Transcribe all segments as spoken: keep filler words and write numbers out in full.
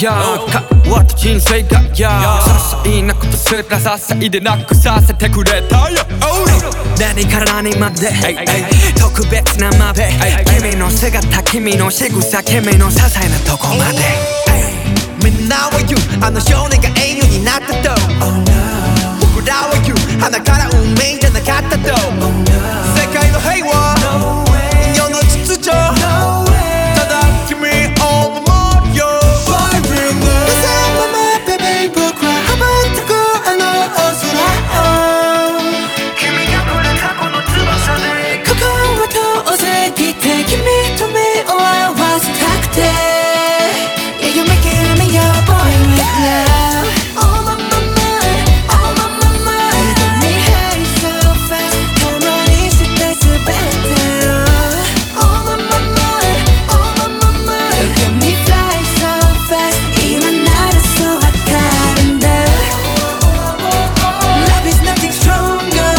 よ変わった人生がよ些細なことすらささいでなくさせてくれたよ何から何まで特別なまで君の姿君の仕草君の些細なとこまでみんなは言うあの少年が英雄になったと僕らは言う鼻から運命じゃなかったと世界の平和世の秩序ただ君を守るよ僕は羽ばたくあの大空を君がくれたこの翼でここを通せきて君と目を合わせたくて Yeah, you're making me your boy with love. Oh my my my, oh my my my. You got me high so fast. Come on, it's the best better. Oh my my my, oh my my my. You got me fly so fast. even 나를 so 아까운데. Love is nothing stronger.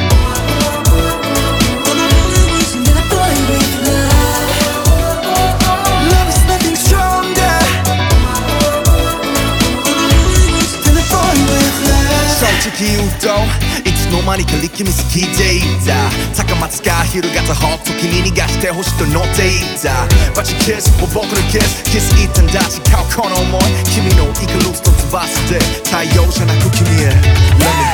Than a boy with love. Love is nothing stronger. 솔직히 웃도いつの間にか力みすぎていた高松か昼がたほっと君にがしてほしいと乗っていたバチキスを僕のキスキス一旦出し買うこの想い君のイカルスと翼で太陽じゃなく君へ